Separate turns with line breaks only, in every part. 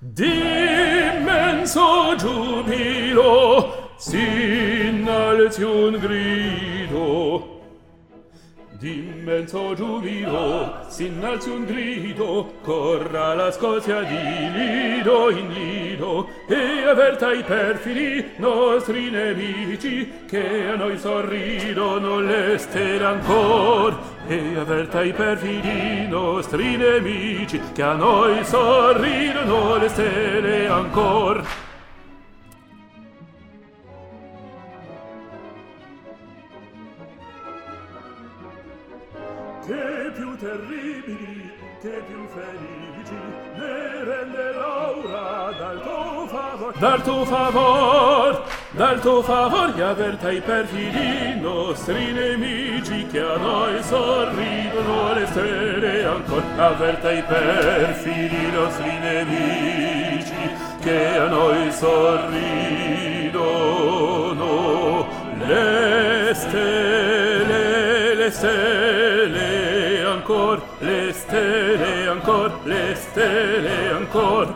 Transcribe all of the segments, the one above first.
D'immenso giubilo s'innalzi un grido. D'immenso giubilo s'innalzi un grido, corra la Scozia di lido in lido, e avverta i perfidi nostri nemici, che a noi sorridono le stelle ancor. E avverta i perfidi nostri nemici, che a noi sorridono le stelle ancor. Che più terribili, che più felici, ne rende l'aura dal tuo favor, e avverta i perfidi nostri nemici, che a noi sorridono le stelle ancor. Avverta i perfidi nostri nemici, che a noi sorridono le stelle, le stelle ancor, le stelle ancor, le stelle ancor.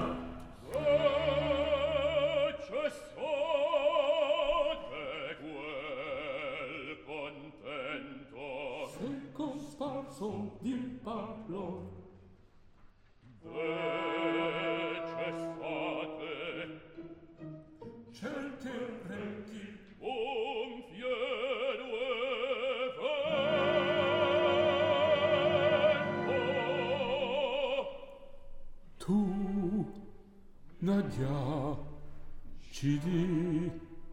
Cessate quel contento,
sei cosparso di pallor.
Cessate
Certi orecchi
gonfie due vento.
tu, Nadia, ci di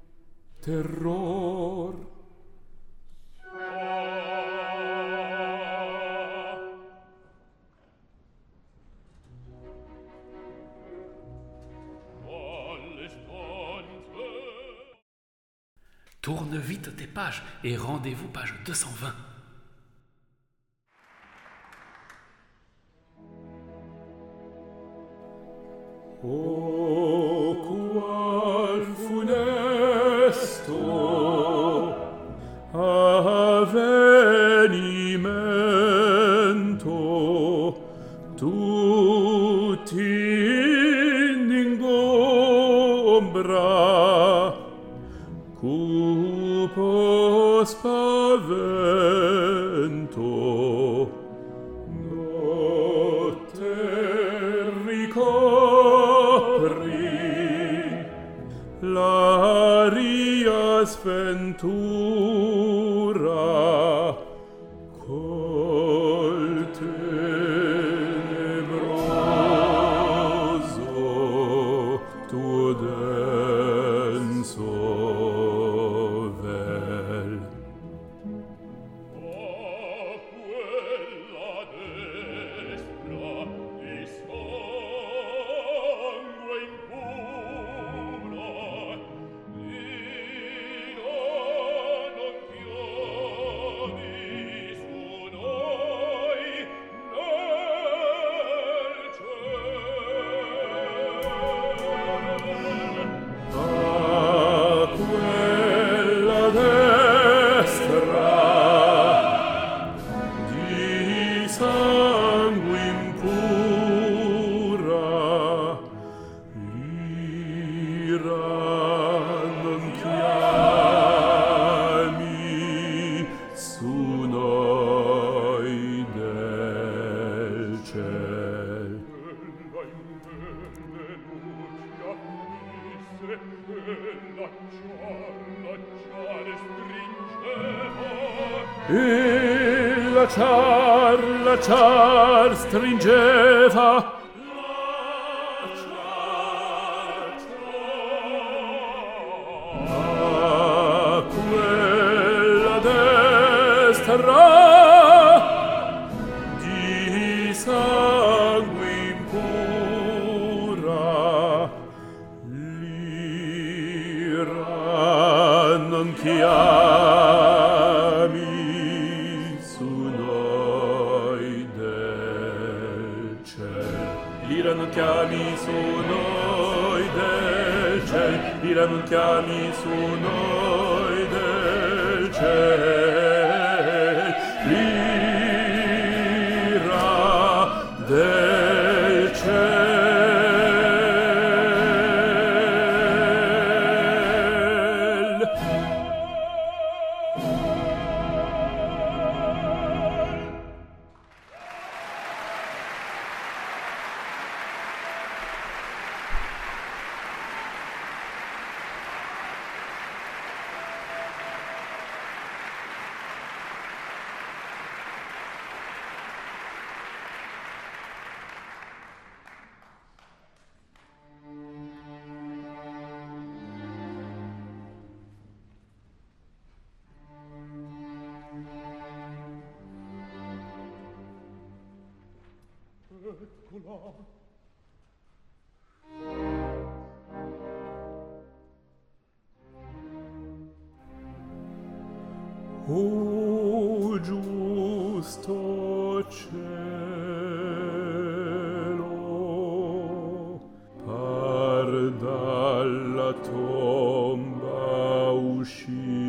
terror.
Tourne vite tes pages et rendez-vous page 220.
O qual funesto avvenimento, tutti in ingombra, cupo spavento, notte ricopri l'aria sventura, col tenebroso tuo denso vel.
Quella destra di sangue impuro, Dio non chiami su noi nel cielo.
A quella destra di sangue impura, l'ira non chiami su noi del ciel.
E
Lasciar stringeva. A quella destra di sangue impura, l'ira non chiami su noi del ciel. L'ira non chiami su noi del ciel. L'ira non chiami su noi del ciel. L'ira del ciel.
eccola.
O giusto cielo, par dalla tomba uscì